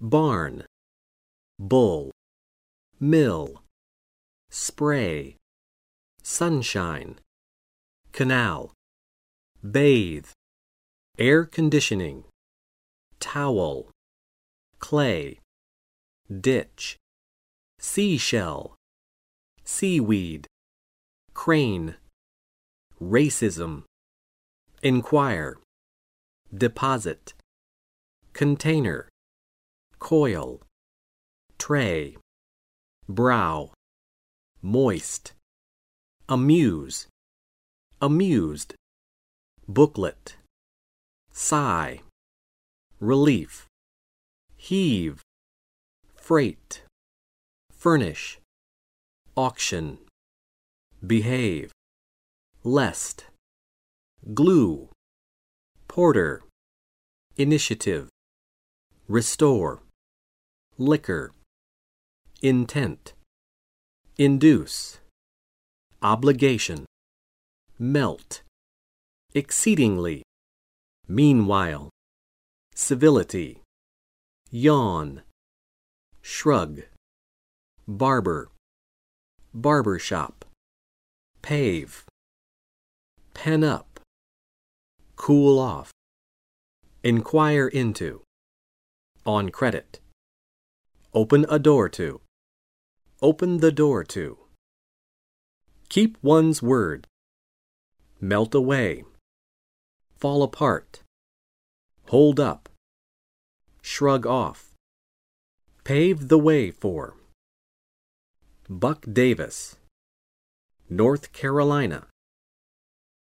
barn, bull, mill, spray, sunshine, canal, bathe, air conditioning, towel, clay, ditch, seashell, seaweed, crane, racism, inquire, deposit, container, coil, tray, brow, moist, amuse, amused, booklet, sigh, relief, heave, freight, furnish, auction, behave, lest, glue, porter, initiative, restore, liquor, intent, induce, obligation, melt, exceedingly, meanwhile, civility, yawn, shrug, barber, barber shop, pave, pen up, cool off, inquire into, on credit, open a door to, open the door to, keep one's word, melt away, fall apart, hold up, shrug off, pave the way for, Buck Davis, North Carolina.